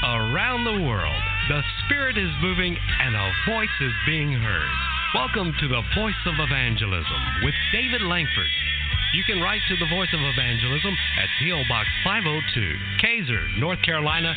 around the world. The Spirit is moving and a voice is being heard. Welcome to the Voice of Evangelism with David Langford. You can write to the Voice of Evangelism at P.O. Box 502, Kaiser, North Carolina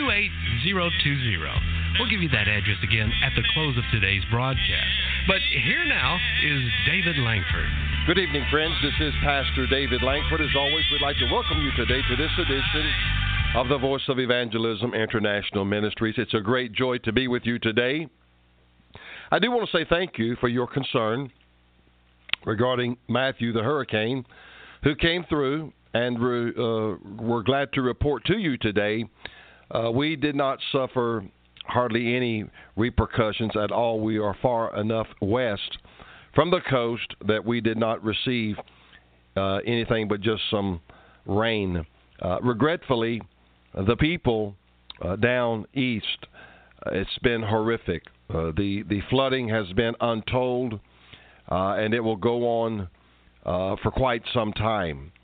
28020. We'll give you that address again at the close of today's broadcast. But here now is David Langford. Good evening, friends. This is Pastor David Langford. As always, we'd like to welcome you today to this edition of the Voice of Evangelism International Ministries. It's a great joy to be with you today. I do want to say thank you for your concern regarding Matthew the hurricane, who came through, and we're glad to report to you today we did not suffer hardly any repercussions at all. We are far enough west from the coast that we did not receive anything but just some rain. Regretfully, the people down east, it's been horrific. The flooding has been untold, and it will go on for quite some time.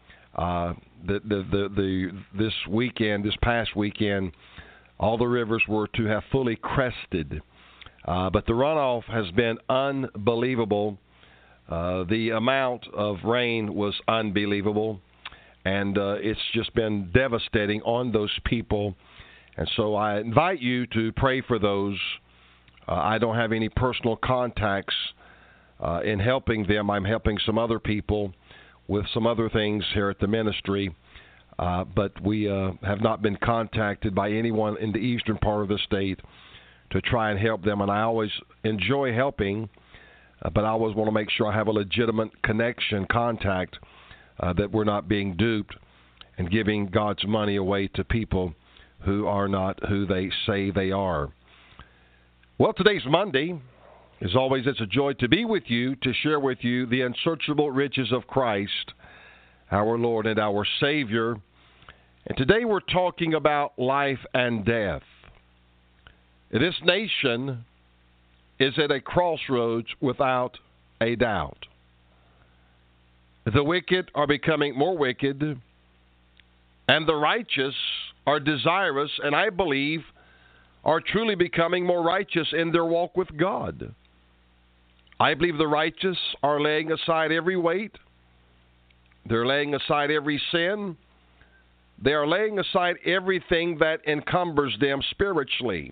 This past weekend, all the rivers were to have fully crested, but the runoff has been unbelievable. The amount of rain was unbelievable, and it's just been devastating on those people. And so I invite you to pray for those. I don't have any personal contacts in helping them. I'm helping some other people with some other things here at the ministry, but we have not been contacted by anyone in the eastern part of the state to try and help them. And I always enjoy helping, but I always want to make sure I have a legitimate contact, that we're not being duped and giving God's money away to people who are not who they say they are. Well, today's Monday. As always, it's a joy to be with you, to share with you the unsearchable riches of Christ, our Lord and our Savior. And today we're talking about life and death. This nation is at a crossroads without a doubt. The wicked are becoming more wicked, and the righteous are desirous, and I believe are truly becoming more righteous in their walk with God. I believe the righteous are laying aside every weight. They're laying aside every sin. They are laying aside everything that encumbers them spiritually.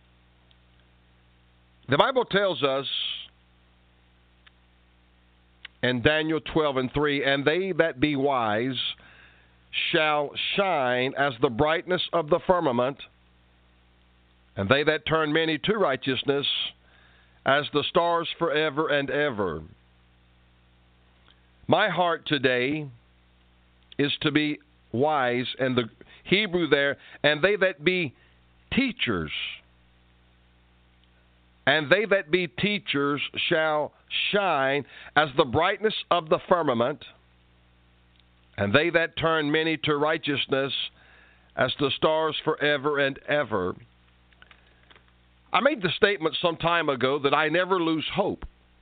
The Bible tells us in Daniel 12:3, and they that be wise shall shine as the brightness of the firmament, and they that turn many to righteousness as the stars forever and ever. My heart today is to be wise, and the Hebrew there, and they that be teachers. And they that be teachers shall shine as the brightness of the firmament, and they that turn many to righteousness as the stars forever and ever. I made the statement some time ago that I never lose hope.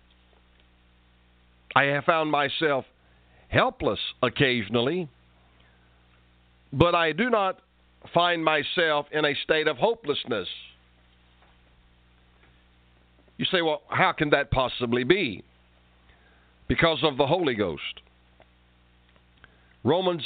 I have found myself helpless occasionally, but I do not find myself in a state of hopelessness. You say, well, how can that possibly be? Because of the Holy Ghost. Romans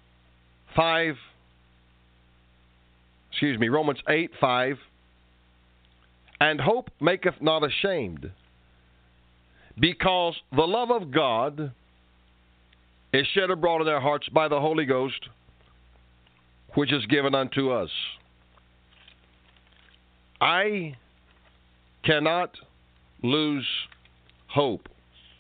8:5. And hope maketh not ashamed, because the love of God is shed abroad in our hearts by the Holy Ghost, which is given unto us. I cannot lose hope,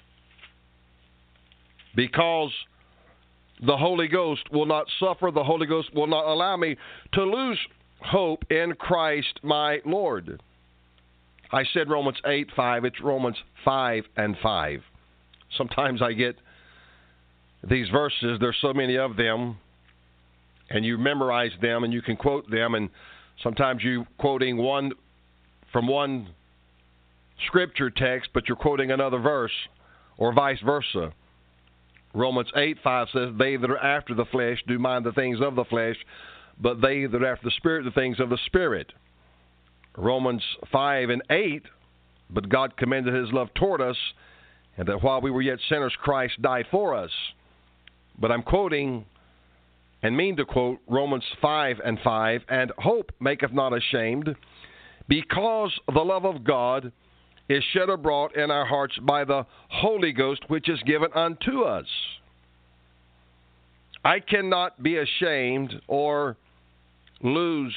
because the Holy Ghost will not suffer. The Holy Ghost will not allow me to lose hope in Christ my Lord. I said Romans 8:5. It's Romans 5:5. Sometimes I get these verses. There's so many of them, and you memorize them, and you can quote them, and sometimes you're quoting one from one scripture text, but you're quoting another verse, or vice versa. Romans 8:5 says, they that are after the flesh do mind the things of the flesh, but they that are after the Spirit, the things of the Spirit. Romans 5:8, but God commended his love toward us, and that while we were yet sinners, Christ died for us. But I'm quoting, and mean to quote, Romans 5:5, and hope maketh not ashamed, because the love of God is shed abroad in our hearts by the Holy Ghost, which is given unto us. I cannot be ashamed or lose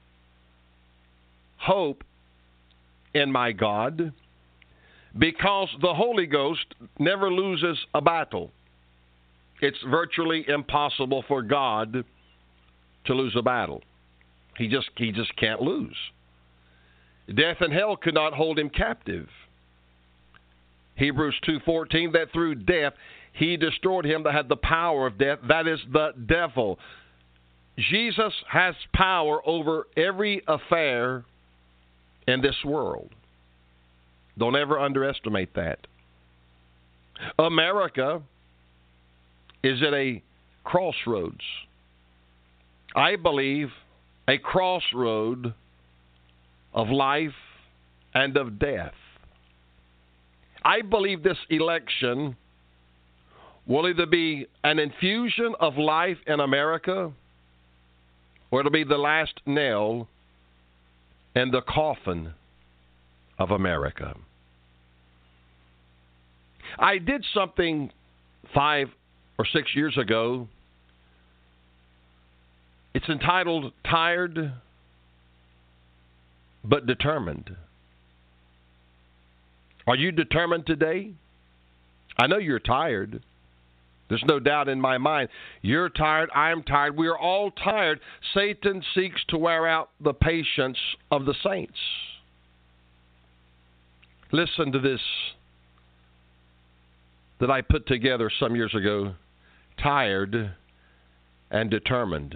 hope in my God, because the Holy Ghost never loses a battle. It's virtually impossible for God to lose a battle. He just can't lose. Death and hell could not hold him captive. Hebrews 2:14, that through death he destroyed him that had the power of death, that is the devil. Jesus has power over every affair in this world. Don't ever underestimate that. America is at a crossroads. I believe a crossroad of life and of death. I believe this election will either be an infusion of life in America, or it'll be the last nail in the coffin of America. I did something 5 or 6 years ago. It's entitled Tired but Determined. Are you determined today? I know you're tired. There's no doubt in my mind. You're tired. I'm tired. We are all tired. Satan seeks to wear out the patience of the saints. Listen to this that I put together some years ago. Tired and Determined.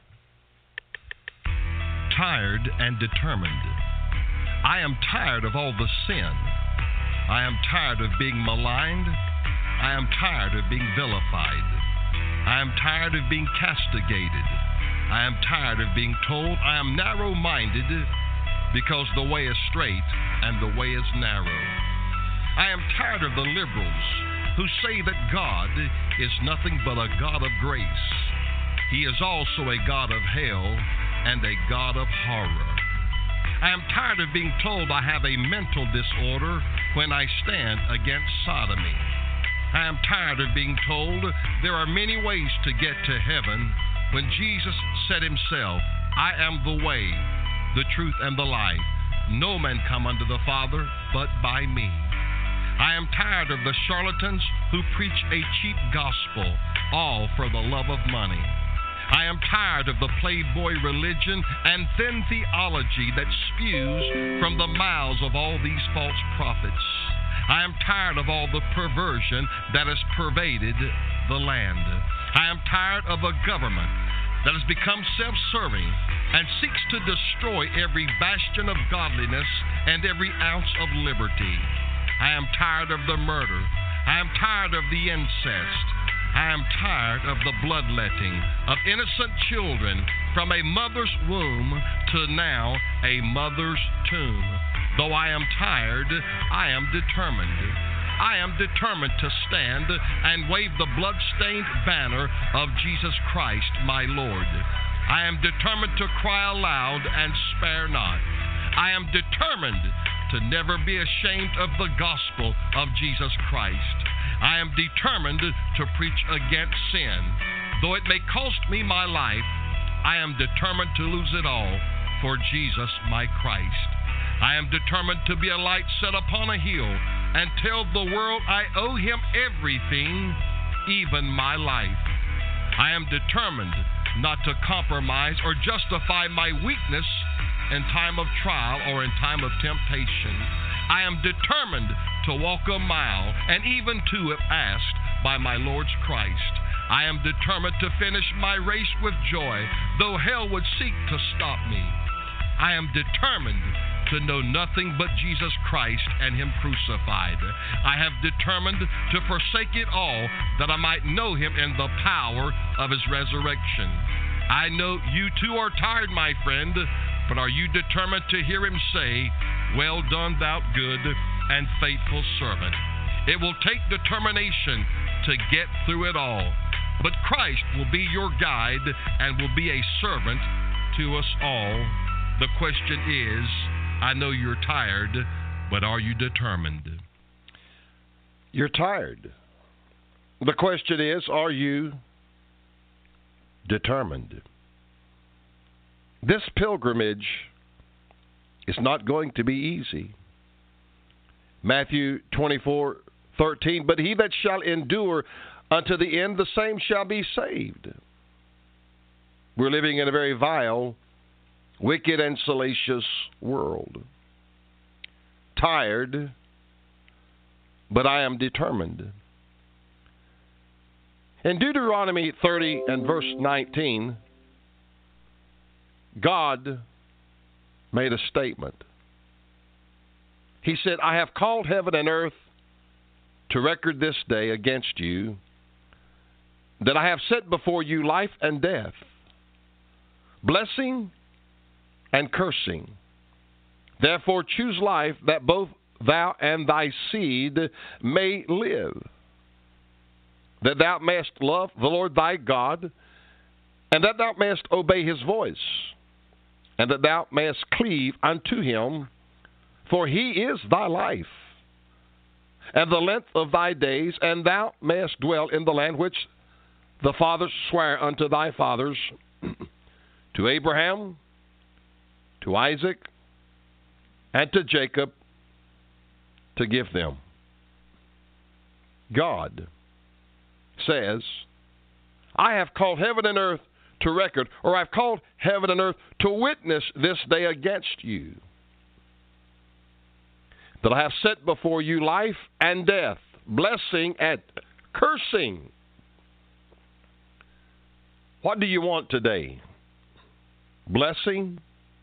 Tired and determined. I am tired of all the sin. I am tired of being maligned. I am tired of being vilified. I am tired of being castigated. I am tired of being told I am narrow-minded because the way is straight and the way is narrow. I am tired of the liberals who say that God is nothing but a God of grace. He is also a God of hell and a God of horror. I am tired of being told I have a mental disorder when I stand against sodomy. I am tired of being told there are many ways to get to heaven when Jesus said himself, I am the way, the truth, and the life. No man come unto the Father but by me. I am tired of the charlatans who preach a cheap gospel, all for the love of money. I am tired of the playboy religion and thin theology that spews from the mouths of all these false prophets. I am tired of all the perversion that has pervaded the land. I am tired of a government that has become self-serving and seeks to destroy every bastion of godliness and every ounce of liberty. I am tired of the murder. I am tired of the incest. I am tired of the bloodletting of innocent children from a mother's womb to now a mother's tomb. Though I am tired, I am determined. I am determined to stand and wave the blood-stained banner of Jesus Christ, my Lord. I am determined to cry aloud and spare not. I am determined to never be ashamed of the gospel of Jesus Christ. I am determined to preach against sin. Though it may cost me my life, I am determined to lose it all for Jesus, my Christ. I am determined to be a light set upon a hill and tell the world I owe him everything, even my life. I am determined not to compromise or justify my weakness in time of trial or in time of temptation. I am determined to walk a mile and even two if asked by my Lord's Christ. I am determined to finish my race with joy, though hell would seek to stop me. I am determined to know nothing but Jesus Christ and him crucified. I have determined to forsake it all that I might know him in the power of his resurrection. I know you too are tired, my friend, but are you determined to hear him say, "Well done, thou good and faithful servant"? It will take determination to get through it all, but Christ will be your guide and will be a servant to us all. The question is, I know you're tired, but are you determined? You're tired. The question is, are you determined? This pilgrimage is not going to be easy. Matthew 24:13, but he that shall endure unto the end, the same shall be saved. We're living in a very vile, wicked, and salacious world. Tired, but I am determined. In Deuteronomy 30 and verse 19, God made a statement. He said, I have called heaven and earth to record this day against you, that I have set before you life and death, blessing and cursing. Therefore choose life, that both thou and thy seed may live, that thou mayest love the Lord thy God, and that thou mayest obey his voice, and that thou mayest cleave unto him, for he is thy life, and the length of thy days, and thou mayest dwell in the land which the fathers sware unto thy fathers, to Abraham, to Isaac, and to Jacob, to give them. God says, I have called heaven and earth to record, or I've called heaven and earth to witness this day against you, that I have set before you life and death, blessing and cursing. What do you want today? Blessing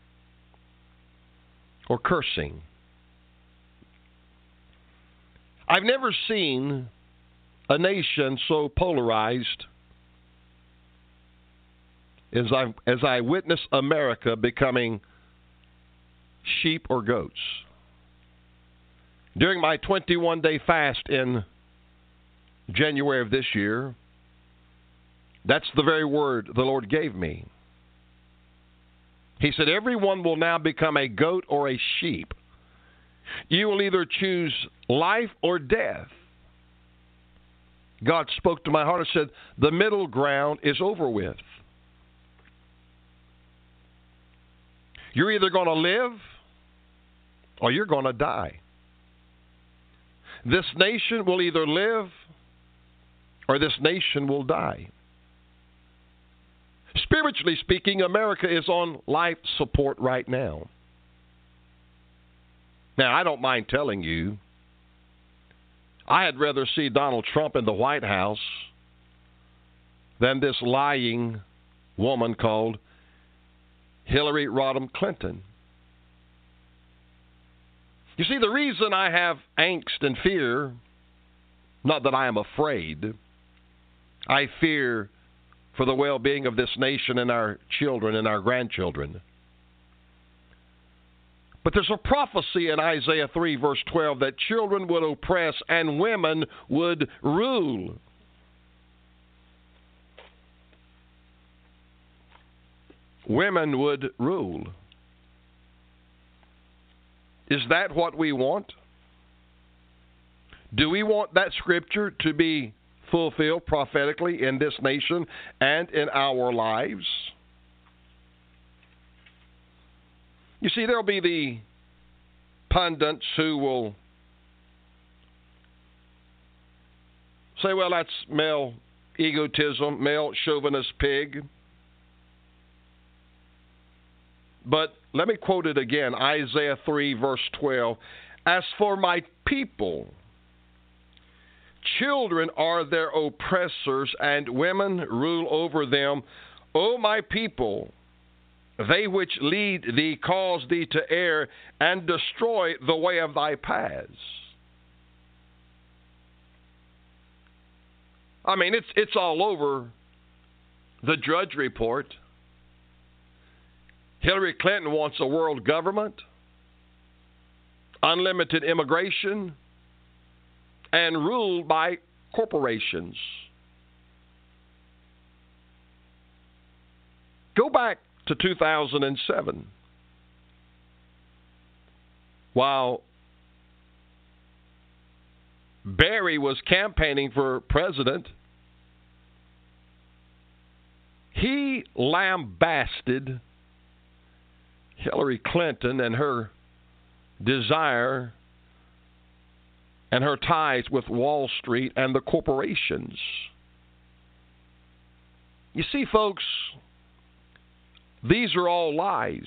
or cursing? I've never seen a nation so polarized as I witness America becoming sheep or goats. During my 21-day fast in January of this year, that's the very word the Lord gave me. He said, everyone will now become a goat or a sheep. You will either choose life or death. God spoke to my heart and said, the middle ground is over with. You're either going to live or you're going to die. This nation will either live or this nation will die. Spiritually speaking, America is on life support right now. Now, I don't mind telling you, I had rather see Donald Trump in the White House than this lying woman called Hillary Rodham Clinton. You see, the reason I have angst and fear, not that I am afraid, I fear for the well-being of this nation and our children and our grandchildren. But there's a prophecy in Isaiah 3, verse 12, that children would oppress and women would rule. Women would rule. Is that what we want? Do we want that scripture to be fulfilled prophetically in this nation and in our lives? You see, there'll be the pundits who will say, well, that's male egotism, male chauvinist pig. But let me quote it again, Isaiah 3, verse 12. As for my people, children are their oppressors, and women rule over them. O my people, they which lead thee cause thee to err, and destroy the way of thy paths. I mean, it's all over the Drudge Report. Hillary Clinton wants a world government, unlimited immigration, and ruled by corporations. Go back to 2007. While Barry was campaigning for president, he lambasted Hillary Clinton and her desire and her ties with Wall Street and the corporations. You see, folks, these are all lies.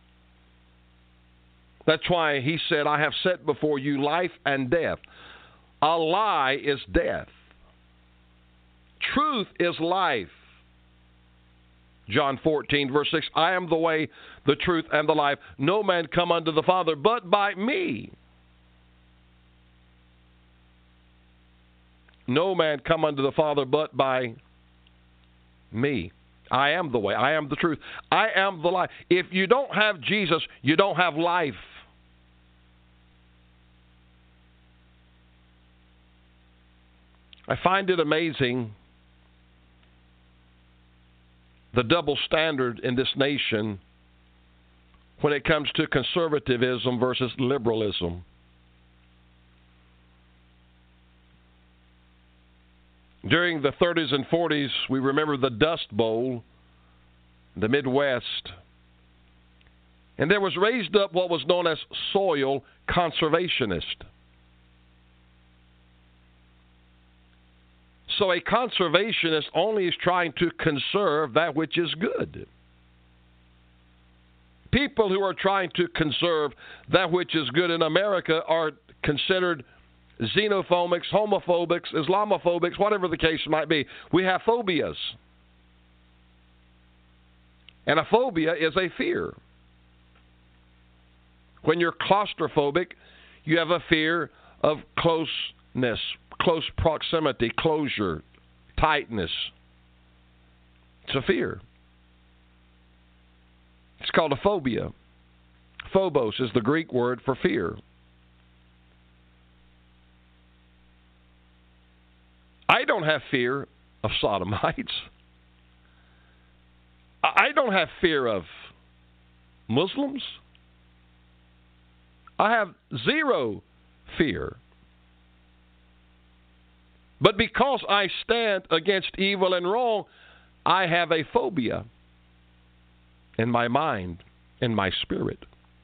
That's why he said, I have set before you life and death. A lie is death. Truth is life. John 14, verse 6, I am the way, the truth, and the life. No man come unto the Father but by me. No man come unto the Father but by me. I am the way. I am the truth. I am the life. If you don't have Jesus, you don't have life. I find it amazing, the double standard in this nation when it comes to conservatism versus liberalism. During the 30s and 40s, we remember the Dust Bowl, the Midwest, and there was raised up what was known as soil conservationist. So a conservationist only is trying to conserve that which is good. People who are trying to conserve that which is good in America are considered xenophobics, homophobics, Islamophobics, whatever the case might be. We have phobias. And a phobia is a fear. When you're claustrophobic, you have a fear of closeness, close proximity, closure, tightness. It's a fear. It's called a phobia. Phobos is the Greek word for fear. I don't have fear of sodomites. I don't have fear of Muslims. I have zero fear. But because I stand against evil and wrong, I have a phobia in my mind, in my spirit.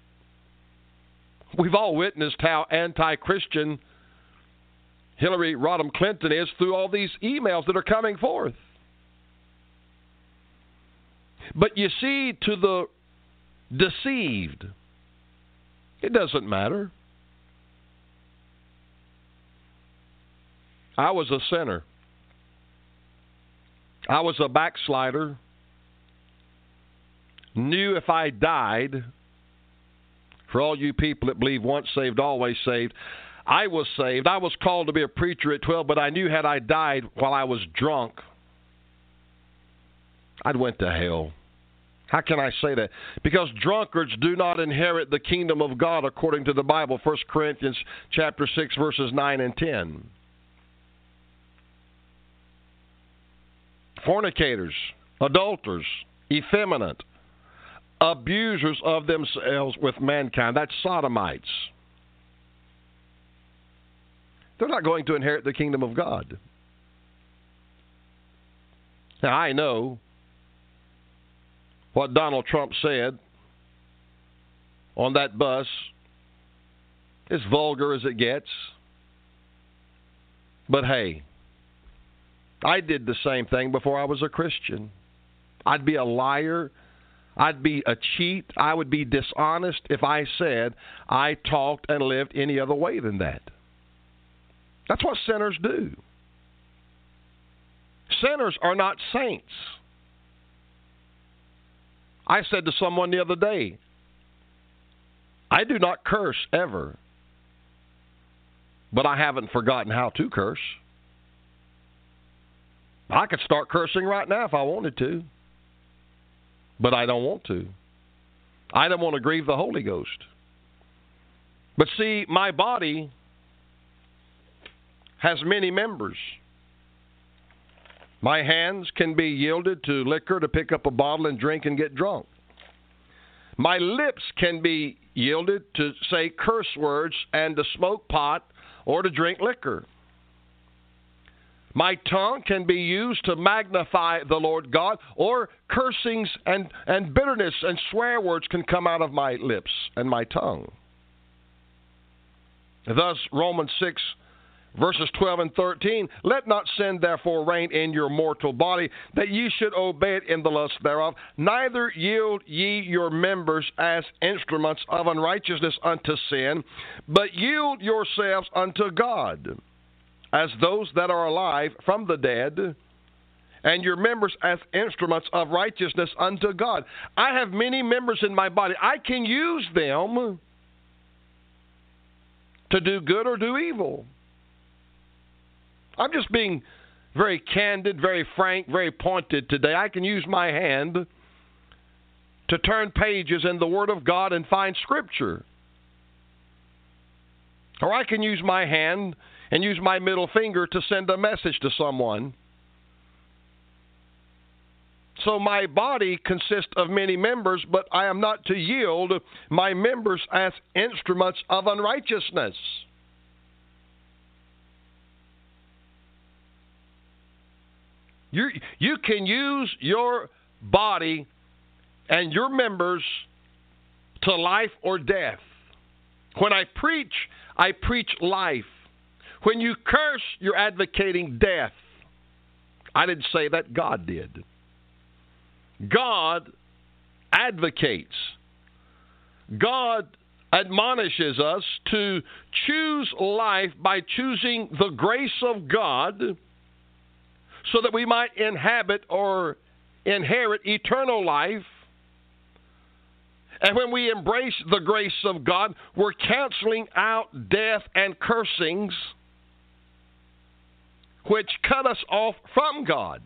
We've all witnessed how anti-Christian Hillary Rodham Clinton is through all these emails that are coming forth. But you see, to the deceived, it doesn't matter. I was a sinner. I was a backslider. Knew if I died, for all you people that believe once saved, always saved, I was saved. I was called to be a preacher at 12, but I knew had I died while I was drunk, I'd went to hell. How can I say that? Because drunkards do not inherit the kingdom of God according to the Bible, 1 Corinthians chapter 6, verses 9 and 10. Fornicators, adulterers, effeminate, abusers of themselves with mankind. That's sodomites. They're not going to inherit the kingdom of God. Now, I know what Donald Trump said on that bus, as vulgar as it gets. But hey, I did the same thing before I was a Christian. I'd be a liar. I'd be a cheat. I would be dishonest if I said I talked and lived any other way than that. That's what sinners do. Sinners are not saints. I said to someone the other day, I do not curse ever, but I haven't forgotten how to curse. I could start cursing right now if I wanted to, but I don't want to. I don't want to grieve the Holy Ghost. But see, my body has many members. My hands can be yielded to liquor, to pick up a bottle and drink and get drunk. My lips can be yielded to say curse words and to smoke pot or to drink liquor. My tongue can be used to magnify the Lord God, or cursings and bitterness and swear words can come out of my lips and my tongue. Thus, Romans 6, verses 12 and 13, let not sin therefore reign in your mortal body, that ye should obey it in the lust thereof. Neither yield ye your members as instruments of unrighteousness unto sin, but yield yourselves unto God, as those that are alive from the dead, and your members as instruments of righteousness unto God. I have many members in my body. I can use them to do good or do evil. I'm just being very candid, very frank, very pointed today. I can use my hand to turn pages in the Word of God and find Scripture. Or I can use my hand and use my middle finger to send a message to someone. So my body consists of many members, but I am not to yield my members as instruments of unrighteousness. You can use your body and your members to life or death. When I preach life. When you curse, you're advocating death. I didn't say that, God did. God advocates. God admonishes us to choose life by choosing the grace of God so that we might inhabit or inherit eternal life. And when we embrace the grace of God, we're canceling out death and cursings which cut us off from God.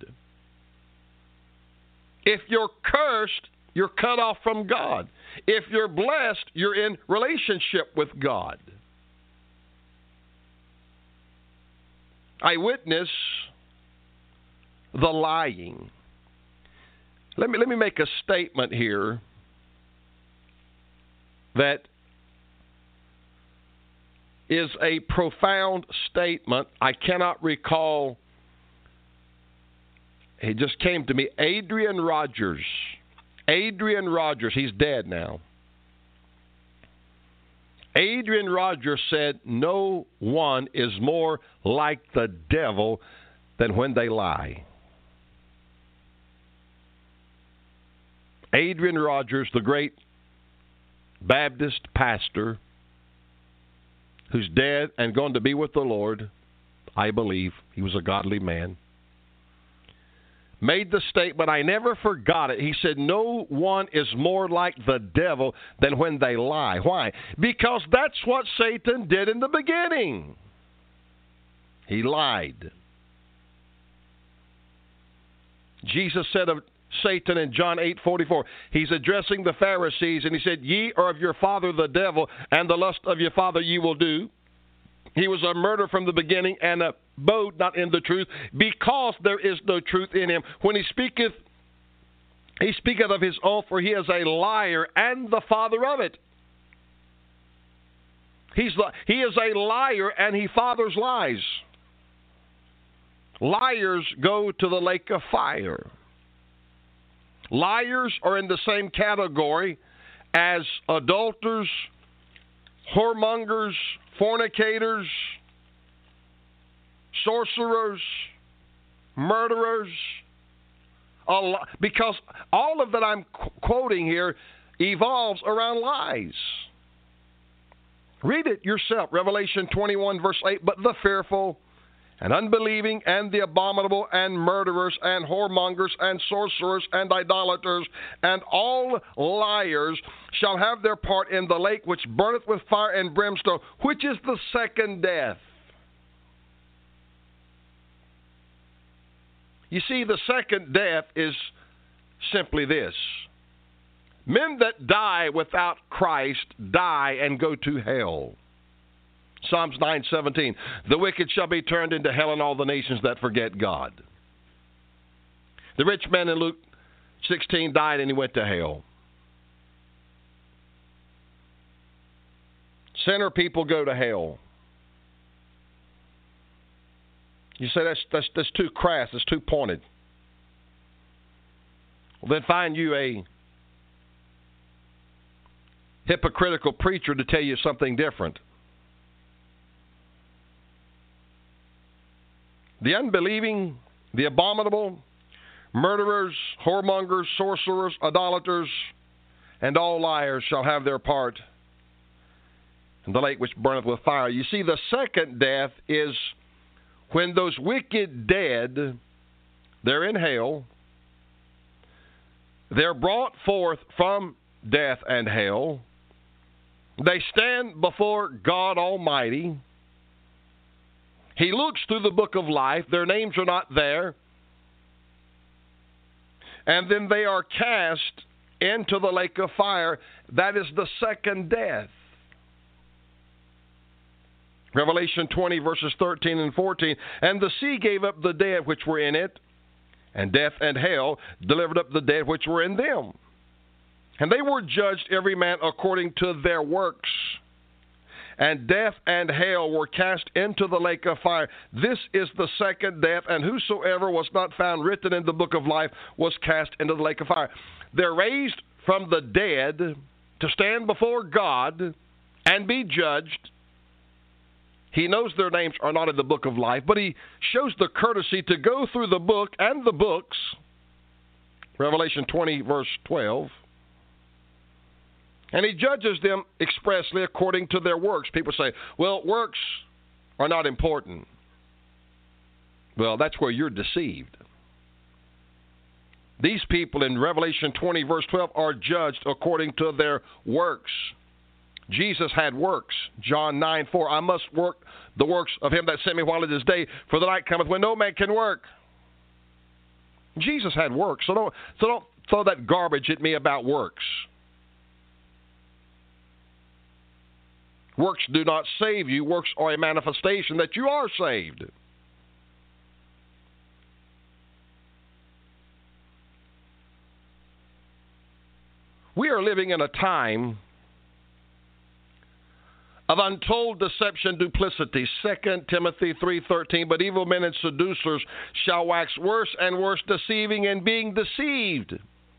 If you're cursed, you're cut off from God. If you're blessed, you're in relationship with God. I witness the lying. Let me make a statement here that is a profound statement. I cannot recall. It just came to me. Adrian Rogers. He's dead now. Adrian Rogers said, no one is more like the devil than when they lie. Adrian Rogers, the great Baptist pastor who's dead and going to be with the Lord, I believe. He was a godly man. Made the statement, I never forgot it. He said, no one is more like the devil than when they lie. Why? Because that's what Satan did in the beginning. He lied. Jesus said of Satan in John 8:44, he's addressing the Pharisees, and he said, ye are of your father the devil, and the lust of your father ye will do. He was a murderer from the beginning, and abode not in the truth, because there is no truth in him. When he speaketh of his own, for he is a liar and the father of it. He is a liar, and he fathers lies. Liars go to the lake of fire. Liars are in the same category as adulterers, whoremongers, fornicators, sorcerers, murderers, because all of that I'm quoting here evolves around lies. Read it yourself, Revelation 21, verse 8, but the fearful and unbelieving and the abominable and murderers and whoremongers and sorcerers and idolaters and all liars shall have their part in the lake which burneth with fire and brimstone, which is the second death. You see, the second death is simply this. Men that die without Christ die and go to hell. Psalms 9:17, the wicked shall be turned into hell and all the nations that forget God. The rich man in Luke 16 died and he went to hell. Sinner people go to hell. You say that's too crass, that's too pointed. Well, then find you a hypocritical preacher to tell you something different. The unbelieving, the abominable, murderers, whoremongers, sorcerers, idolaters, and all liars shall have their part in the lake which burneth with fire. You see, the second death is when those wicked dead, they're in hell, they're brought forth from death and hell, they stand before God Almighty. He looks through the book of life. Their names are not there. And then they are cast into the lake of fire. That is the second death. Revelation 20, verses 13 and 14. And the sea gave up the dead which were in it, and death and hell delivered up the dead which were in them. And they were judged every man according to their works. And death and hell were cast into the lake of fire. This is the second death, and whosoever was not found written in the book of life was cast into the lake of fire. They're raised from the dead to stand before God and be judged. He knows their names are not in the book of life, but he shows the courtesy to go through the book and the books. Revelation 20, verse 12. And he judges them expressly according to their works. People say, well, works are not important. Well, that's where you're deceived. These people in Revelation 20, verse 12, are judged according to their works. Jesus had works. John 9:4, I must work the works of him that sent me while it is day, for the night cometh when no man can work. Jesus had works, so don't throw that garbage at me about works. Works do not save you. Works are a manifestation that you are saved. We are living in a time of untold deception, duplicity. 2 Timothy 3:13, but evil men and seducers shall wax worse and worse, deceiving and being deceived.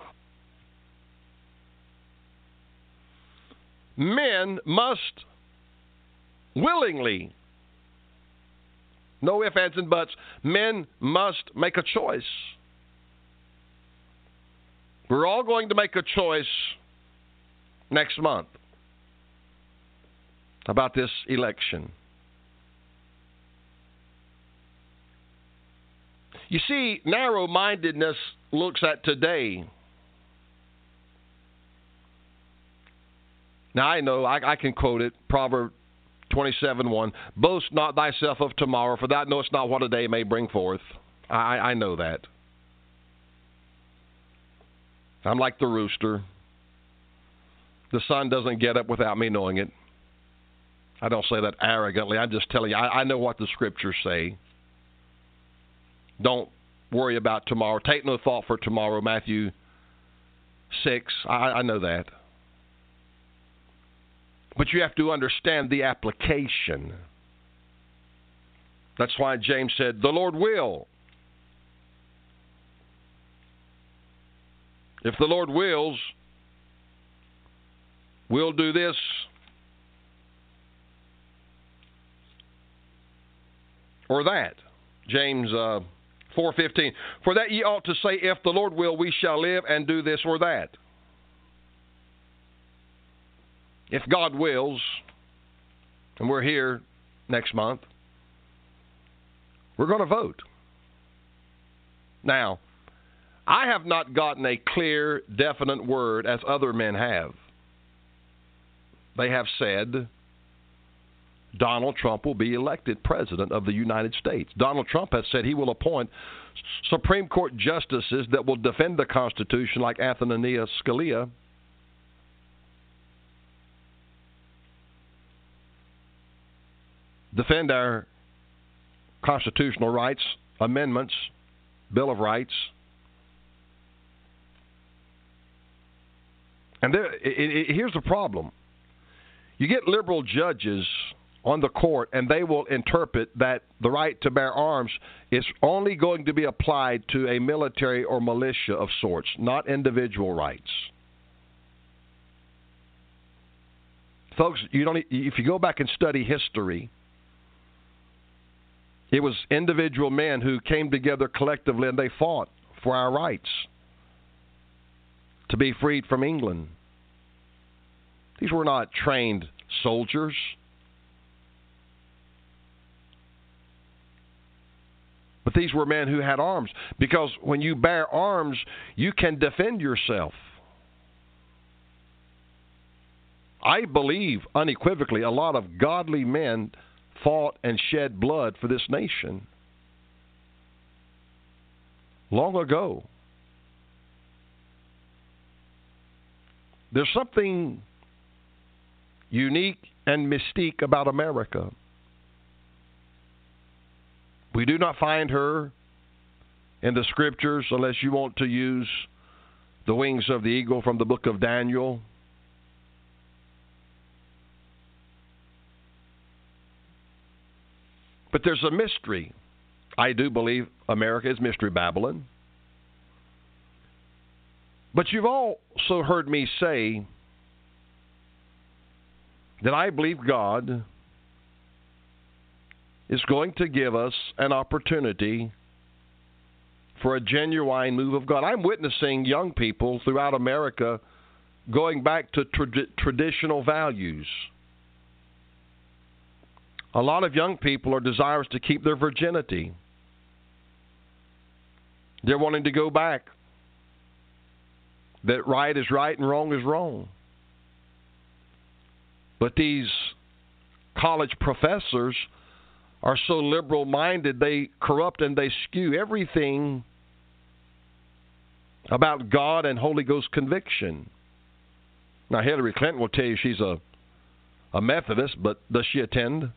Men must willingly, no ifs, ands, and buts, men must make a choice. We're all going to make a choice next month about this election. You see, narrow-mindedness looks at today. Now, I know, I can quote it, Proverbs 27:1, boast not thyself of tomorrow, for thou knowest not what a day may bring forth. I know that. I'm like the rooster. The sun doesn't get up without me knowing it. I don't say that arrogantly. I'm just telling you, I know what the scriptures say. Don't worry about tomorrow. Take no thought for tomorrow, Matthew 6. I know that. But you have to understand the application. That's why James said, the Lord will. If the Lord wills, we'll do this. Or that. James 4:15. For that ye ought to say, if the Lord will, we shall live and do this or that. If God wills, and we're here next month, we're going to vote. Now, I have not gotten a clear, definite word as other men have. They have said Donald Trump will be elected president of the United States. Donald Trump has said he will appoint Supreme Court justices that will defend the Constitution like Antonin Scalia defend our constitutional rights, amendments, Bill of Rights. And here's the problem. You get liberal judges on the court, and they will interpret that the right to bear arms is only going to be applied to a military or militia of sorts, not individual rights. Folks, if you go back and study history, it was individual men who came together collectively and they fought for our rights to be freed from England. These were not trained soldiers. But these were men who had arms, because when you bear arms, you can defend yourself. I believe unequivocally a lot of godly men fought and shed blood for this nation long ago. There's something unique and mystique about America. We do not find her in the Scriptures unless you want to use the wings of the eagle from the book of Daniel. But there's a mystery. I do believe America is Mystery Babylon. But you've also heard me say that I believe God is going to give us an opportunity for a genuine move of God. I'm witnessing young people throughout America going back to traditional values. A lot of young people are desirous to keep their virginity. They're wanting to go back. That right is right and wrong is wrong. But these college professors are so liberal-minded, they corrupt and they skew everything about God and Holy Ghost conviction. Now, Hillary Clinton will tell you she's a Methodist, but does she attend?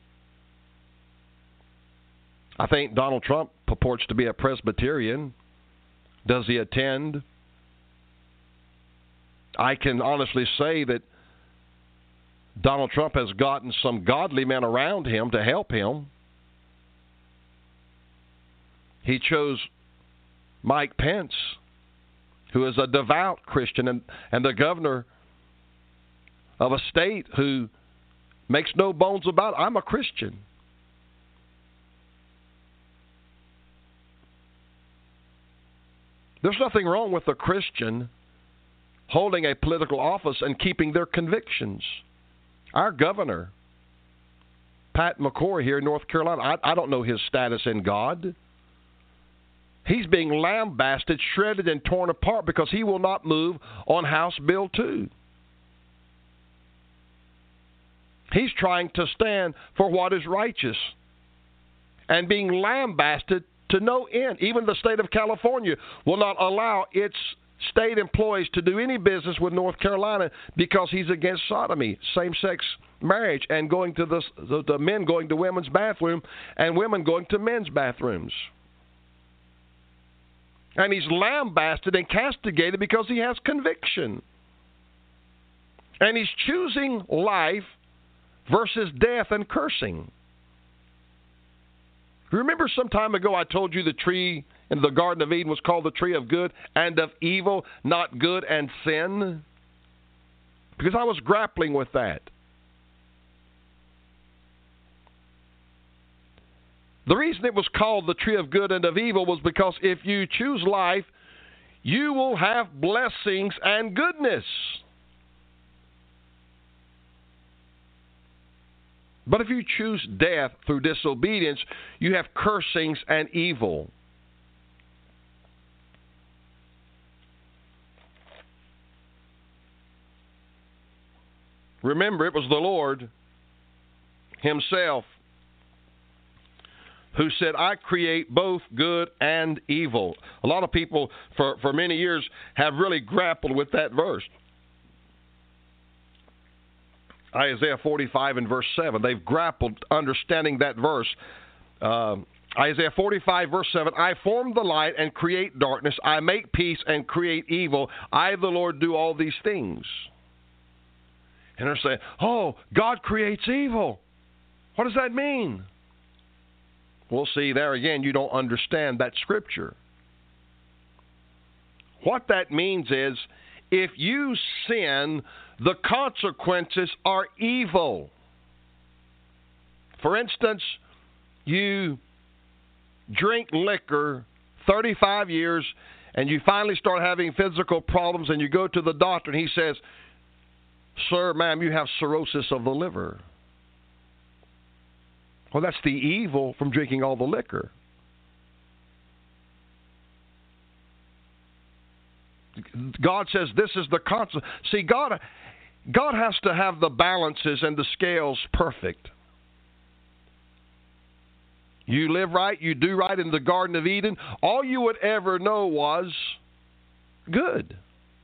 I think Donald Trump purports to be a Presbyterian. Does he attend? I can honestly say that Donald Trump has gotten some godly men around him to help him. He chose Mike Pence, who is a devout Christian and the governor of a state who makes no bones about it. I'm a Christian. There's nothing wrong with a Christian holding a political office and keeping their convictions. Our governor, Pat McCrory here in North Carolina, I don't know his status in God. He's being lambasted, shredded, and torn apart because he will not move on House Bill 2. He's trying to stand for what is righteous and being lambasted to no end. Even the state of California will not allow its state employees to do any business with North Carolina because he's against sodomy, same-sex marriage, and going to the men going to women's bathroom and women going to men's bathrooms. And he's lambasted and castigated because he has conviction. And he's choosing life versus death and cursing. Remember some time ago I told you the tree in the Garden of Eden was called the tree of good and of evil, not good and sin? Because I was grappling with that. The reason it was called the tree of good and of evil was because if you choose life, you will have blessings and goodness. But if you choose death through disobedience, you have cursings and evil. Remember, it was the Lord Himself who said, I create both good and evil. A lot of people for many years have really grappled with that verse. Isaiah 45 and verse 7. They've grappled understanding that verse. Isaiah 45, verse 7, I form the light and create darkness. I make peace and create evil. I, the Lord, do all these things. And they're saying, oh, God creates evil. What does that mean? Well, see, there again, you don't understand that scripture. What that means is, if you sin, the consequences are evil. For instance, you drink liquor 35 years, and you finally start having physical problems, and you go to the doctor, and he says, sir, ma'am, you have cirrhosis of the liver. Well, that's the evil from drinking all the liquor. God says this is the consequence. See, God has to have the balances and the scales perfect. You live right, you do right in the Garden of Eden. All you would ever know was good.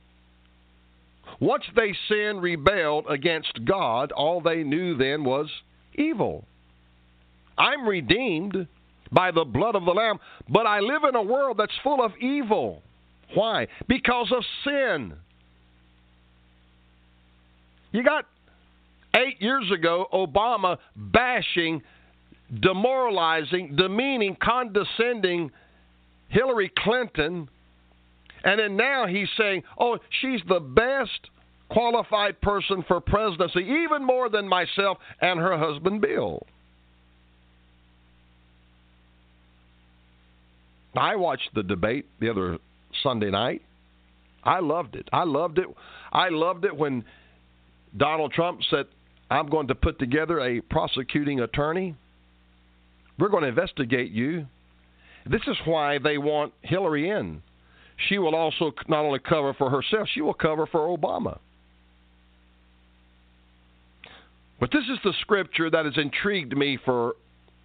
Once they sinned, rebelled against God, all they knew then was evil. I'm redeemed by the blood of the Lamb, but I live in a world that's full of evil. Why? Because of sin. You got 8 years ago Obama bashing, demoralizing, demeaning, condescending Hillary Clinton, and then now he's saying, oh, she's the best qualified person for presidency, even more than myself and her husband Bill. I watched the debate the other Sunday night. I loved it. I loved it when Donald Trump said, I'm going to put together a prosecuting attorney. We're going to investigate you. This is why they want Hillary in. She will also not only cover for herself, she will cover for Obama. But this is the scripture that has intrigued me for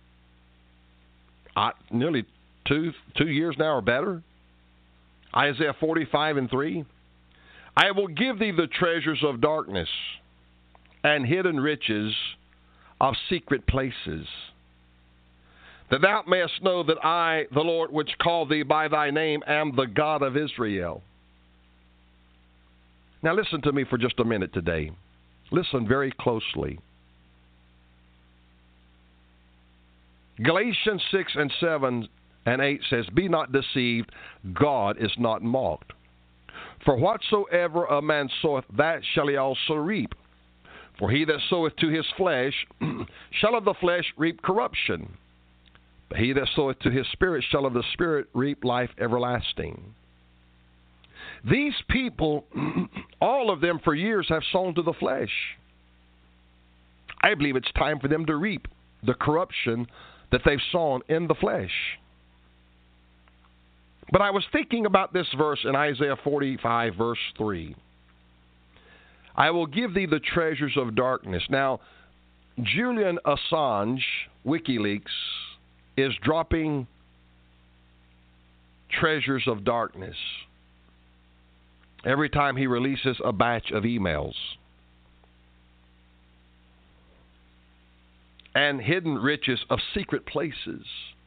nearly two years now or better. Isaiah 45 and 3. I will give thee the treasures of darkness and hidden riches of secret places, that thou mayest know that I, the Lord, which call thee by thy name, am the God of Israel. Now listen to me for just a minute today. Listen very closely. Galatians 6 and 7 and 8 says, be not deceived, God is not mocked. For whatsoever a man soweth, that shall he also reap. For he that soweth to his flesh shall of the flesh reap corruption. But he that soweth to his spirit shall of the spirit reap life everlasting. These people, all of them for years, have sown to the flesh. I believe it's time for them to reap the corruption that they've sown in the flesh. But I was thinking about this verse in Isaiah 45, verse 3. I will give thee the treasures of darkness. Now, Julian Assange, WikiLeaks, is dropping treasures of darkness every time he releases a batch of emails. And hidden riches of secret places.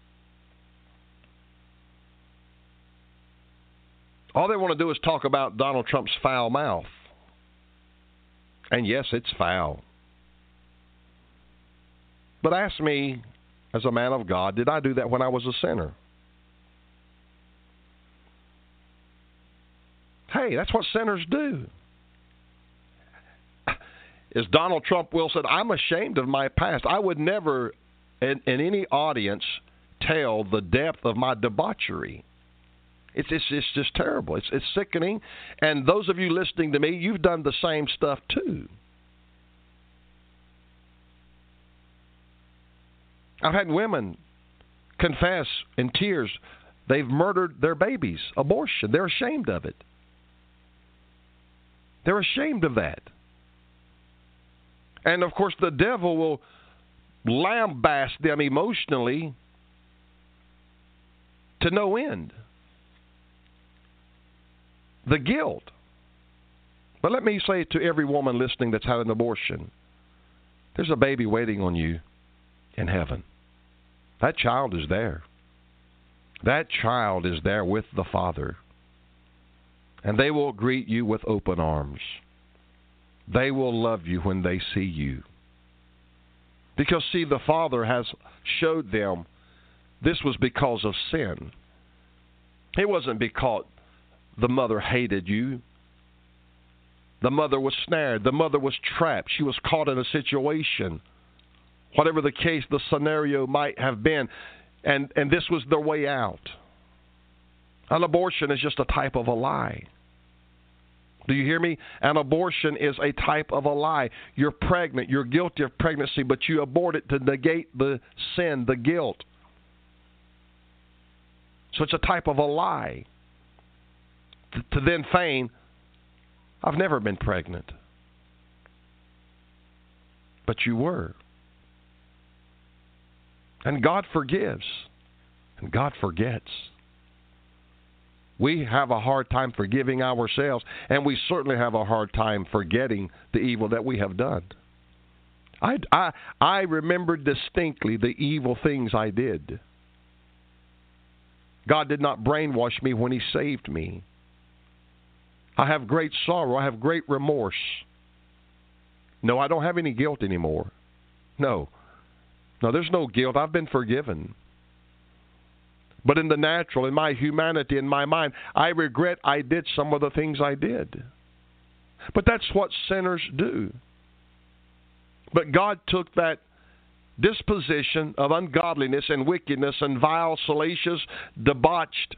All they want to do is talk about Donald Trump's foul mouth. And yes, it's foul. But ask me, as a man of God, did I do that when I was a sinner? Hey, that's what sinners do. As Donald Trump will said, I'm ashamed of my past. I would never, in any audience, tell the depth of my debauchery. It's just terrible. It's sickening. And those of you listening to me, you've done the same stuff too. I've had women confess in tears they've murdered their babies, abortion. They're ashamed of it. They're ashamed of that. And, of course, the devil will lambaste them emotionally to no end. The guilt. But let me say to every woman listening that's had an abortion, There's a baby waiting on you in heaven. That child is there. That child is there with the Father. And they will greet you with open arms. They will love you when they see you. Because, see, the Father has showed them this was because of sin. It wasn't because the mother hated you. The mother was snared. The mother was trapped. She was caught in a situation. Whatever the case, the scenario might have been. And this was their way out. An abortion is just a type of a lie. Do you hear me? An abortion is a type of a lie. You're pregnant. You're guilty of pregnancy, but you abort it to negate the sin, the guilt. So it's a type of a lie. To then feign, I've never been pregnant. But you were. And God forgives. And God forgets. We have a hard time forgiving ourselves, and we certainly have a hard time forgetting the evil that we have done. I remember distinctly the evil things I did. God did not brainwash me when He saved me. I have great sorrow. I have great remorse. No, I don't have any guilt anymore. No, there's no guilt. I've been forgiven. But in the natural, in my humanity, in my mind, I regret I did some of the things I did. But that's what sinners do. But God took that disposition of ungodliness and wickedness and vile, salacious, debauched.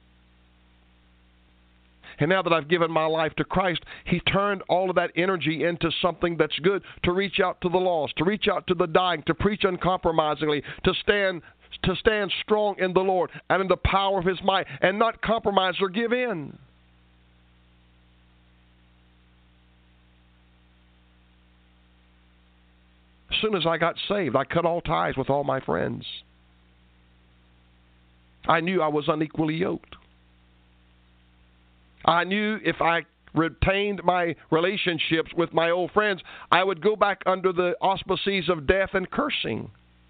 And now that I've given my life to Christ, He turned all of that energy into something that's good, to reach out to the lost, to reach out to the dying, to preach uncompromisingly, to stand strong in the Lord and in the power of His might, and not compromise or give in. As soon as I got saved, I cut all ties with all my friends. I knew I was unequally yoked. I knew if I retained my relationships with my old friends, I would go back under the auspices of death and cursing.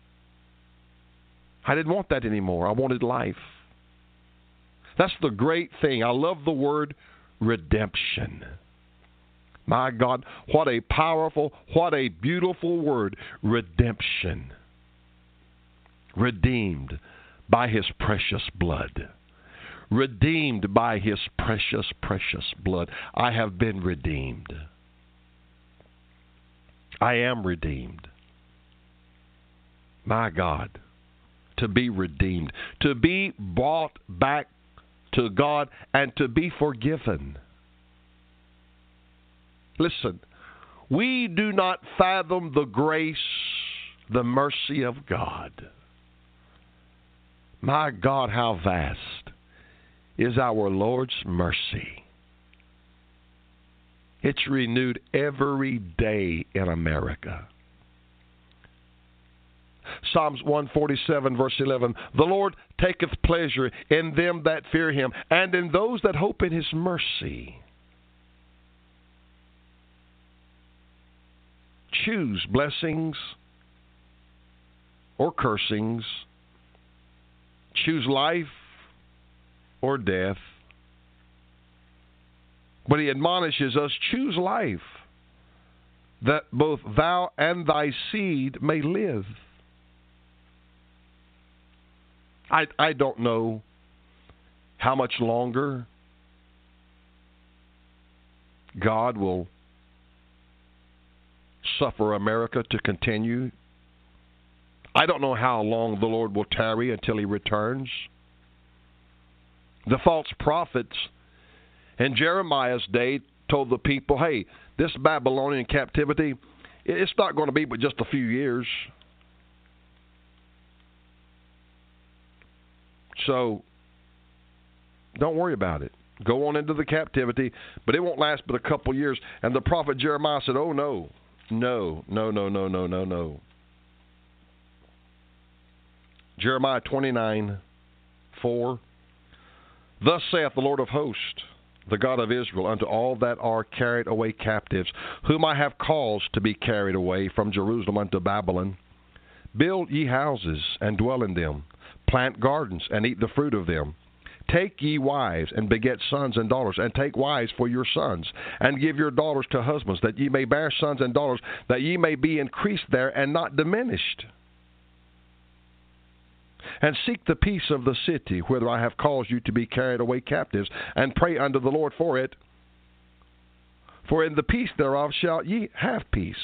I didn't want that anymore. I wanted life. That's the great thing. I love the word redemption. My God, what a powerful, what a beautiful word, redemption. Redeemed by His precious blood. Redeemed by His precious, precious blood. I have been redeemed. I am redeemed. My God, to be redeemed, to be brought back to God, and to be forgiven. Listen, we do not fathom the grace, the mercy of God. My God, how vast is our Lord's mercy. It's renewed every day in America. Psalms 147, verse 11, the Lord taketh pleasure in them that fear Him, and in those that hope in His mercy. Choose blessings or cursings. Choose life or death. But He admonishes us, choose life, that both thou and thy seed may live. I don't know how much longer God will suffer America to continue. I don't know how long the Lord will tarry until He returns. The false prophets in Jeremiah's day told the people, hey, this Babylonian captivity, it's not going to be but just a few years. So, don't worry about it. Go on into the captivity, but it won't last but a couple years. And the prophet Jeremiah said, oh, no. No. Jeremiah 29:4. Thus saith the Lord of hosts, the God of Israel, unto all that are carried away captives, whom I have caused to be carried away from Jerusalem unto Babylon. Build ye houses, and dwell in them. Plant gardens, and eat the fruit of them. Take ye wives, and beget sons and daughters, and take wives for your sons, and give your daughters to husbands, that ye may bear sons and daughters, that ye may be increased there, and not diminished. And seek the peace of the city, whither I have caused you to be carried away captives, and pray unto the Lord for it. For in the peace thereof shall ye have peace.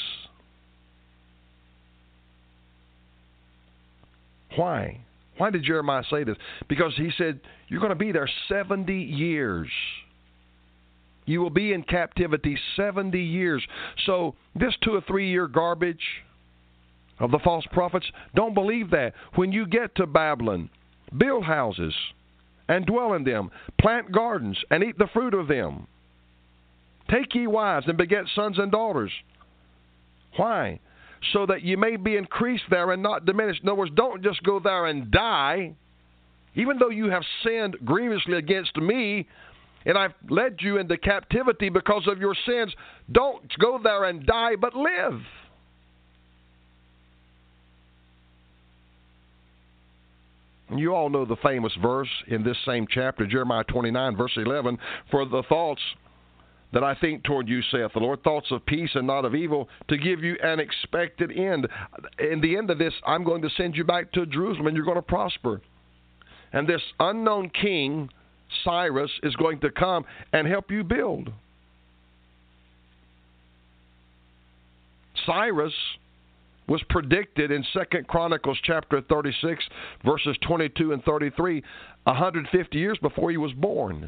Why? Why did Jeremiah say this? Because he said, you're going to be there 70 years. You will be in captivity 70 years. So this 2 or 3 year garbage of the false prophets, don't believe that. When you get to Babylon, build houses and dwell in them. Plant gardens and eat the fruit of them. Take ye wives and beget sons and daughters. Why? So that ye may be increased there and not diminished. In other words, don't just go there and die. Even though you have sinned grievously against me, and I've led you into captivity because of your sins, don't go there and die, but live. And you all know the famous verse in this same chapter, Jeremiah 29, verse 11, for the thoughts that I think toward you, saith the Lord, thoughts of peace and not of evil, to give you an expected end. In the end of this, I'm going to send you back to Jerusalem, and you're going to prosper. And this unknown king, Cyrus, is going to come and help you build. Cyrus was predicted in 2 Chronicles chapter 36, verses 22 and 33, 150 years before he was born.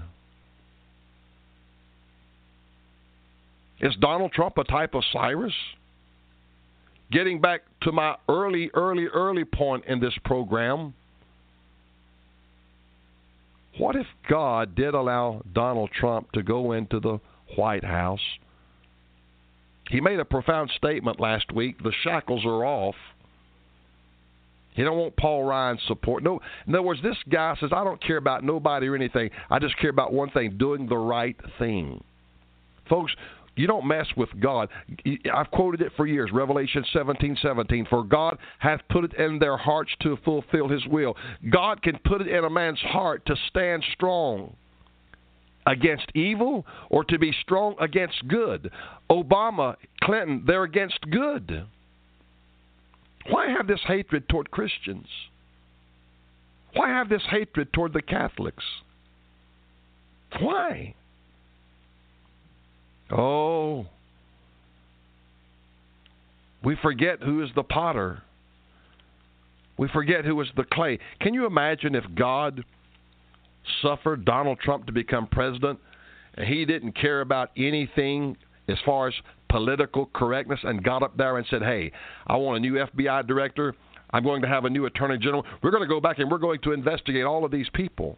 Is Donald Trump a type of Cyrus? Getting back to my early point in this program, what if God did allow Donald Trump to go into the White House? He made a profound statement last week. The shackles are off. He don't want Paul Ryan's support. No, in other words, this guy says, I don't care about nobody or anything. I just care about one thing, doing the right thing. Folks, you don't mess with God. I've quoted it for years, Revelation 17:17. For God hath put it in their hearts to fulfill his will. God can put it in a man's heart to stand strong against evil or to be strong against good. Obama, Clinton, they're against good. Why have this hatred toward Christians? Why have this hatred toward the Catholics? Why? Oh, we forget who is the potter. We forget who is the clay. Can you imagine if God suffered Donald Trump to become president and he didn't care about anything as far as political correctness and got up there and said, hey, I want a new FBI director. I'm going to have a new attorney general. We're going to go back and we're going to investigate all of these people.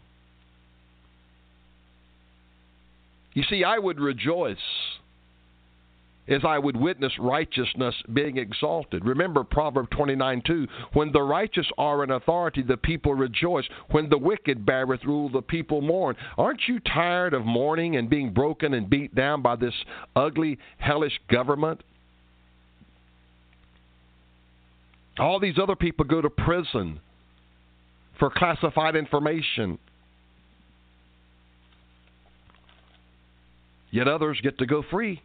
You see, I would rejoice as I would witness righteousness being exalted. Remember Proverbs 29:2, when the righteous are in authority, the people rejoice. When the wicked beareth rule, the people mourn. Aren't you tired of mourning and being broken and beat down by this ugly, hellish government? All these other people go to prison for classified information. Yet others get to go free.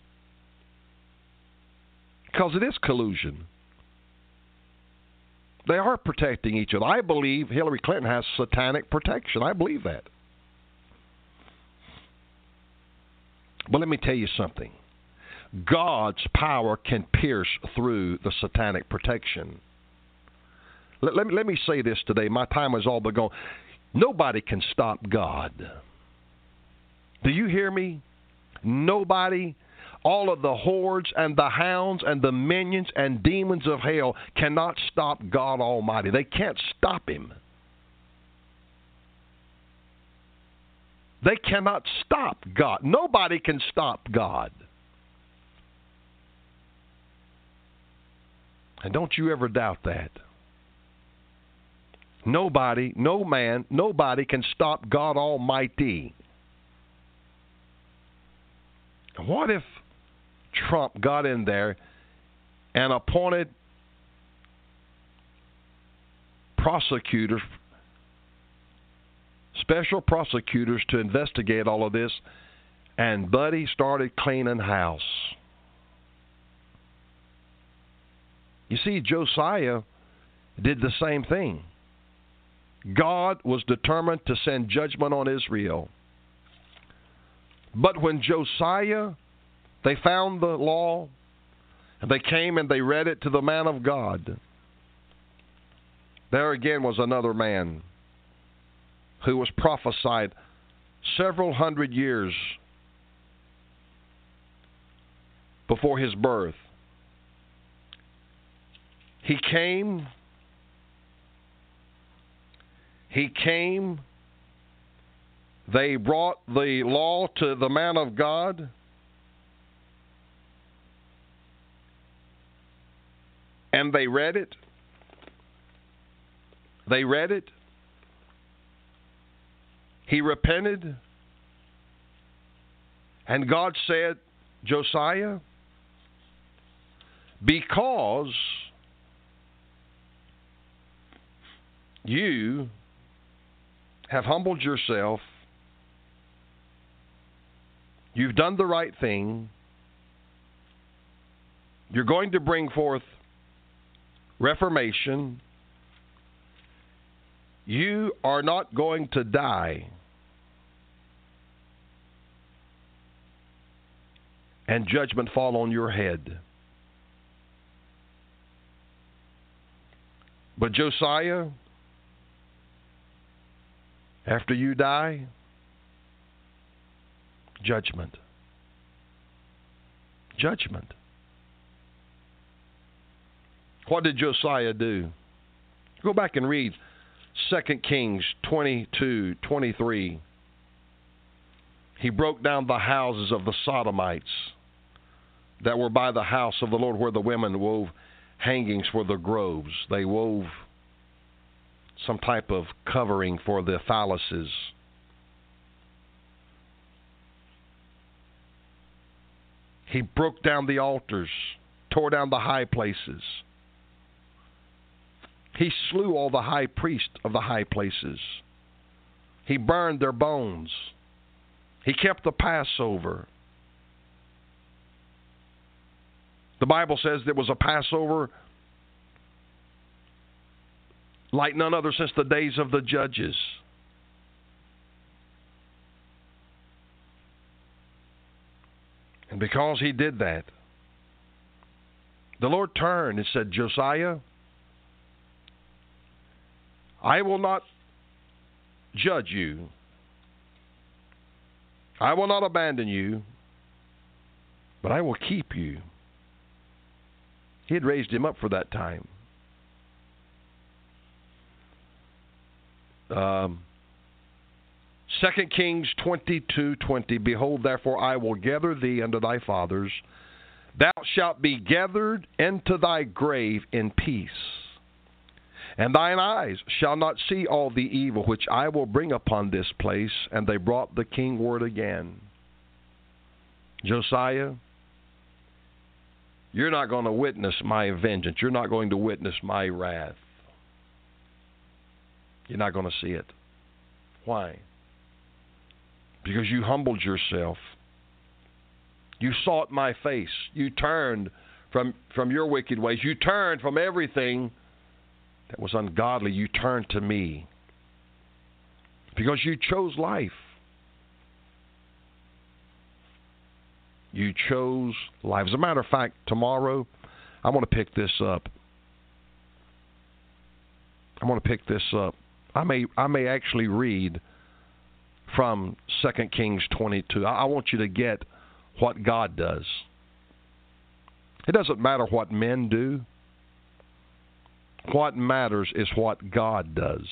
Because it is collusion. They are protecting each other. I believe Hillary Clinton has satanic protection. I believe that. But let me tell you something. God's power can pierce through the satanic protection. Let me say this today. My time is all but gone. Nobody can stop God. Do you hear me? Nobody. All of the hordes and the hounds and the minions and demons of hell cannot stop God Almighty. They can't stop him. They cannot stop God. Nobody can stop God. And don't you ever doubt that. Nobody, no man, nobody can stop God Almighty. What if Trump got in there and appointed prosecutors, special prosecutors to investigate all of this, and Buddy started cleaning house? You see, Josiah did the same thing. God was determined to send judgment on Israel. But when Josiah, they found the law, and they came and they read it to the man of God, there again was another man who was prophesied several hundred years before his birth. He came, they brought the law to the man of God, and they read it. They read it. He repented. And God said, Josiah, because you have humbled yourself, you've done the right thing, you're going to bring forth reformation, you are not going to die. And judgment fall on your head. But Josiah, after you die, judgment. Judgment. What did Josiah do? Go back and read 2 Kings 22:23. He broke down the houses of the Sodomites that were by the house of the Lord, where the women wove hangings for the groves. They wove some type of covering for the phalluses. He broke down the altars, tore down the high places. He slew all the high priests of the high places. He burned their bones. He kept the Passover. The Bible says there was a Passover like none other since the days of the judges. And because he did that, the Lord turned and said, Josiah, I will not judge you. I will not abandon you, but I will keep you. He had raised him up for that time. 2 Kings 22:20. Behold, therefore, I will gather thee unto thy fathers. Thou shalt be gathered into thy grave in peace. And thine eyes shall not see all the evil which I will bring upon this place. And they brought the king word again. Josiah, you're not going to witness my vengeance. You're not going to witness my wrath. You're not going to see it. Why? Because you humbled yourself. You sought my face. You turned from your wicked ways. You turned from everything that was ungodly. You turned to me. Because you chose life. You chose life. As a matter of fact, tomorrow, I want to pick this up. I may actually read from 2 Kings 22. I want you to get what God does. It doesn't matter what men do. What matters is what God does.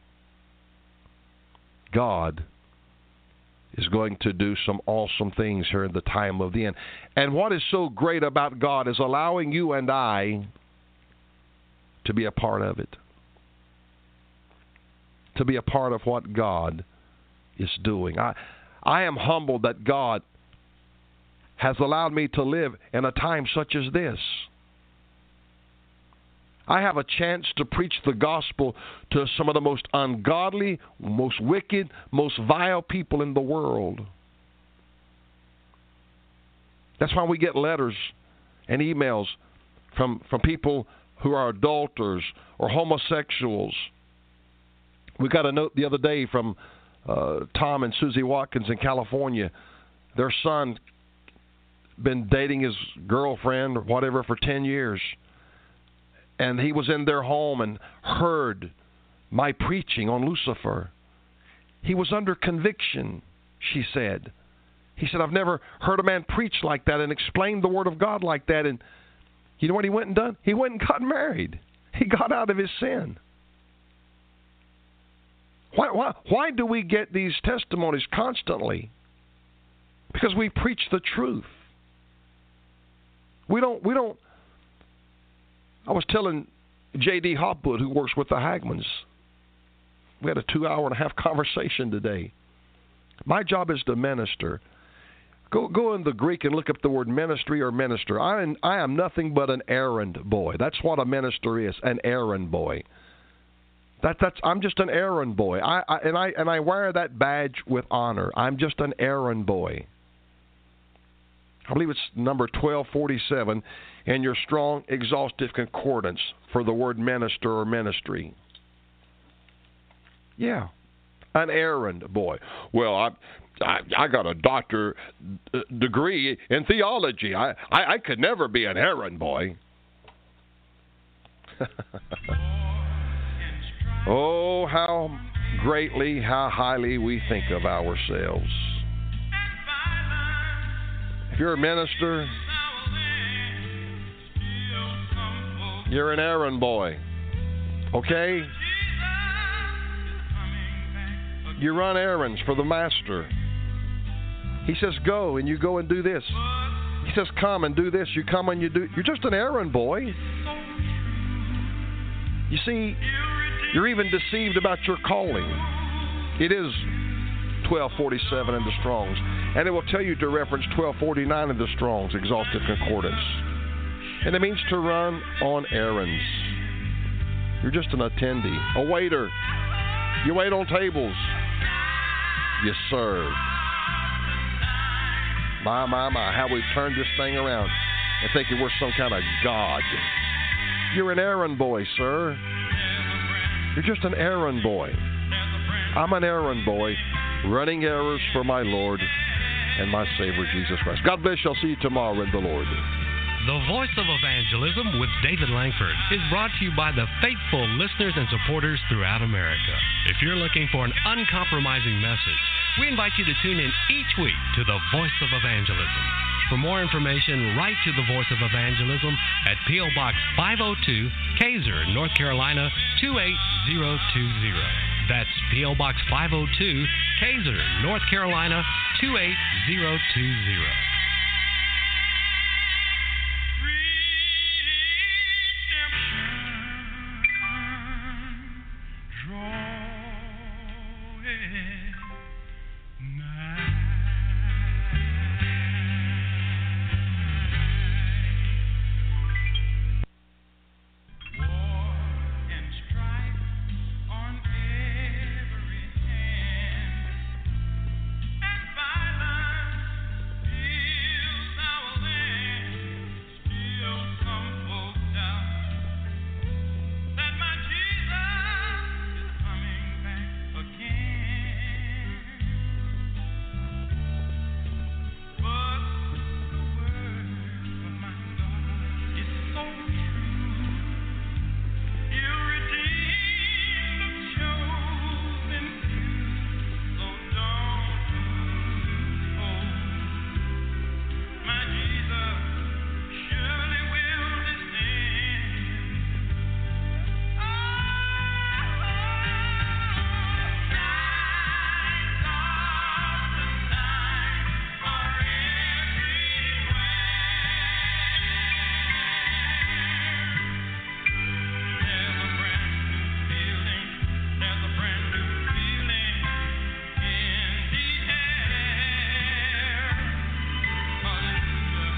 God is going to do some awesome things here in the time of the end. And what is so great about God is allowing you and I to be a part of it. To be a part of what God is doing. I am humbled that God has allowed me to live in a time such as this. I have a chance to preach the gospel to some of the most ungodly, most wicked, most vile people in the world. That's why we get letters and emails from people who are adulterers or homosexuals. We got a note the other day from Tom and Susie Watkins in California. Their son been dating his girlfriend or whatever for 10 years. And he was in their home and heard my preaching on Lucifer. He was under conviction, she said. He said, I've never heard a man preach like that and explain the Word of God like that. And you know what he went and done? He went and got married. He got out of his sin. Why do we get these testimonies constantly? Because we preach the truth. We don't. I was telling J.D. Hopwood, who works with the Hagmans, we had a 2.5-hour conversation today. My job is to minister. Go in the Greek and look up the word ministry or minister. I am nothing but an errand boy. That's what a minister is, an errand boy. I'm just an errand boy. I wear that badge with honor. I'm just an errand boy. I believe it's number 1247 in your Strong Exhaustive Concordance for the word minister or ministry. Yeah, an errand boy. Well, I got a doctor degree in theology. I could never be an errand boy. Oh, how greatly, how highly we think of ourselves. If you're a minister, you're an errand boy. Okay? You run errands for the master. He says go, and you go and do this. He says come and do this. You come and you do. You're just an errand boy. You see, you're even deceived about your calling. It is 1247 in the Strong's. And it will tell you to reference 1249 in the Strong's Exhaustive Concordance. And it means to run on errands. You're just an attendee, a waiter. You wait on tables. You serve. My, how we've turned this thing around and thinking we're some kind of God. You're an errand boy, sir. You're just an errand boy. I'm an errand boy running errands for my Lord and my Savior, Jesus Christ. God bless you. I'll see you tomorrow in the Lord. The Voice of Evangelism with David Langford is brought to you by the faithful listeners and supporters throughout America. If you're looking for an uncompromising message, we invite you to tune in each week to the Voice of Evangelism. For more information, write to the Voice of Evangelism at P.O. Box 502, Kaiser, North Carolina 28020. That's P.O. Box 502, Kaiser, North Carolina 28020.